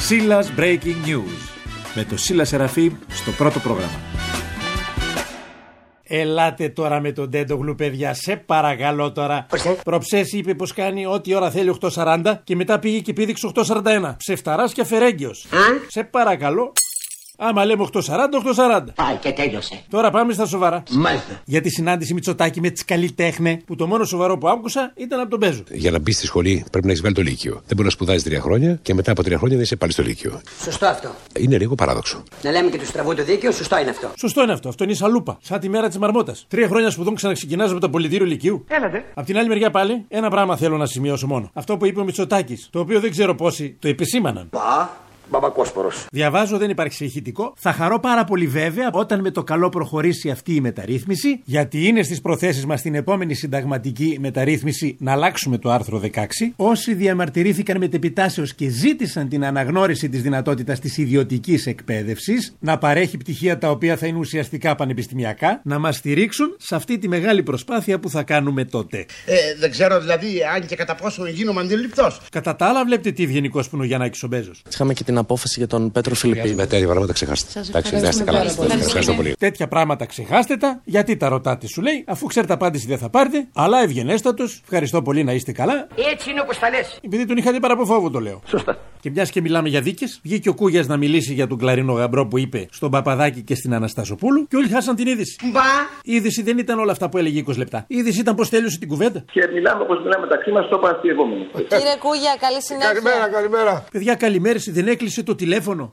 Σίλας Breaking News με το Σίλα Σεραφείμ στο πρώτο πρόγραμμα. Ελάτε τώρα με τον Τέντογλου, παιδιά, σε παρακαλώ τώρα. Προψές είπε πως κάνει ό,τι ώρα θέλει 8:40 και μετά πήγε και πήδηξε 8:41. Ψεφταράς και αφαιρέγγιος. Σε παρακαλώ. Άμα λέμε 8:40. Πάει και τέλειωσε. Τώρα πάμε στα σοβαρά. Μάλιστα. Για τη συνάντηση Μητσοτάκη με τις καλλιτέχνες, που το μόνο σοβαρό που άκουσα ήταν από τον Μπέζο. Για να μπει στη σχολή πρέπει να έχει βγάλει το Λύκειο. Δεν μπορεί να σπουδάζει 3 χρόνια και μετά από 3 χρόνια να είσαι πάλι στο Λύκειο. Σωστό αυτό. Είναι λίγο παράδοξο. Να λέμε και του στραβού το δίκαιο, σωστό είναι αυτό. Σωστό είναι αυτό. Αυτό είναι η σαλούπα. Σαν τη μέρα της μαρμότας. 3 χρόνια σπουδών ξαναξεκινάς από το πολιτήριο Λυκείου. Έλατε. Απ' την άλλη μεριά πάλι, ένα πράγμα θέλω να σημειώσω μόνο. Αυτό που είπε ο Μητσοτάκης, το οποίο δεν ξέρω πόσοι το επισήμαναν. Μπαμπακόσπορος. Διαβάζω, δεν υπάρχει ηχητικό. Θα χαρώ πάρα πολύ βέβαια όταν με το καλό προχωρήσει αυτή η μεταρρύθμιση, γιατί είναι στις προθέσεις μας στην επόμενη συνταγματική μεταρρύθμιση να αλλάξουμε το άρθρο 16. Όσοι διαμαρτυρήθηκαν μετεπιτάσεως και ζήτησαν την αναγνώριση της δυνατότητας της ιδιωτικής εκπαίδευσης, να παρέχει πτυχία τα οποία θα είναι ουσιαστικά πανεπιστημιακά, να μας στηρίξουν σε αυτή τη μεγάλη προσπάθεια που θα κάνουμε τότε. Δεν ξέρω δηλαδή αν και κατά πόσο γίνομαι αντιληπτός. Κατά τα άλλα, βλέπετε τι ευγενικός που είναι ο Γιαννάκης ο Μπέζος. Είχαμε και την απόφαση για τον Πέτρο Φιλιππίδη. Με τέτοια πράγματα ξεχάστε. Εντάξει, να είστε καλά. Ευχαριστώ πολύ. Τέτοια πράγματα ξεχάστε τα, γιατί τα ρωτάτε, σου λέει, αφού ξέρετε απάντηση δεν θα πάρετε, αλλά ευγενέστατος, ευχαριστώ πολύ, να είστε καλά. Έτσι είναι όπως τα λες. Επειδή τον είχατε παραποφόβο, το λέω. Σωστά. Και μιας και μιλάμε για δίκες, βγήκε ο Κούγιας να μιλήσει για τον κλαρίνο γαμπρό που είπε στον Παπαδάκη και στην Αναστασοπούλου και όλοι χάσαν την είδηση. Η είδηση δεν ήταν όλα αυτά που έλεγε 20 λεπτά. Η είδηση ήταν πως τέλειωσε την κουβέντα. Και μιλάμε όπως μιλάμε μεταξύ μας, το επόμενο. Κύριε Κούγια, καλή συνέχεια. Καλημέρα. Παιδιά, καλημέρες, δεν έκλεισε το τηλέφωνο.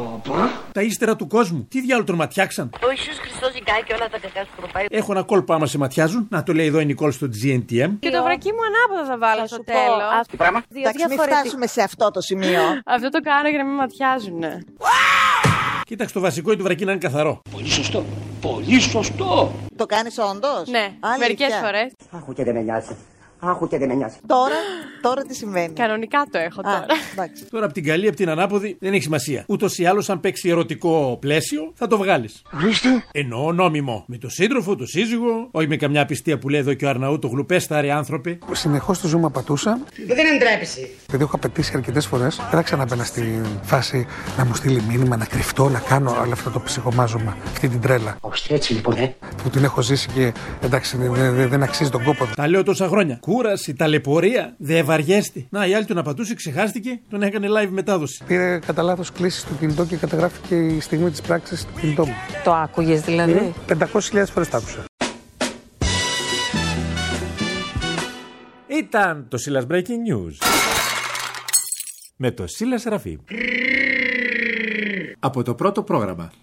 Τα ύστερα του κόσμου. Τι διάλογο τον ματιάξαν. Ο Ιησούς Χριστός ζητάει και όλα τα κακά σου προπάει. Έχω ένα κόλπο άμα σε ματιάζουν. Να το λέει εδώ η Νικόλ στο GNTM. Και το βρακί μου ανάποδα θα βάλω στο τέλος. Τι πράγμα. Εντάξει, μην φτάσουμε σε αυτό το σημείο. Αυτό το κάνω για να μην ματιάζουν. Κοίταξε, το βασικό είναι το βρακί να είναι καθαρό. Πολύ σωστό. Πολύ σωστό. Το κάνεις όντως? Ναι, μερικές φορές. Άχου και δεν με νοιάζει. Άχου και δεν με νοιάζει. Τώρα τι σημαίνει? Κανονικά το έχω τώρα. Εντάξει. Τώρα από την καλή, από την ανάποδη δεν έχει σημασία. Ούτως ή άλλως, αν παίξει ερωτικό πλαίσιο, θα το βγάλεις. Εννοώ νόμιμο. Με το σύντροφο, το σύζυγο, όχι με καμιά πιστία που λέει εδώ και ο Αρναούτογλου, πέσταρε άνθρωποι. Συνεχώς το ζούμα πατούσα. Δεν εντρέπεσαι. Επειδή έχω απαιτήσει αρκετές φορές, δεν θα ξαναμπαίνα στη φάση να μου στείλει μήνυμα, να κρυφτώ, να κάνω όλο αυτό το ψυχομάζωμα, αυτή την τρέλα. Όχι έτσι λοιπόν, Που την έχω ζήσει και εντάξει, δεν αξίζει τον κόπο. Τα λέω τόσα χρόνια. Κούραση, ταλαιπωρία, δεν βαριέστε. Να, η άλλη τον απατούσε, ξεχάστηκε, τον έκανε live μετάδοση. Πήρε κατά λάθος κλήσεις στο κινητό και καταγράφηκε η στιγμή της πράξης στο κινητό μου. Το άκουγες δηλαδή? 500.000 φορές τα άκουσα. Ήταν το Σίλας Breaking News με το Σίλα Σεραφείμ από το πρώτο πρόγραμμα.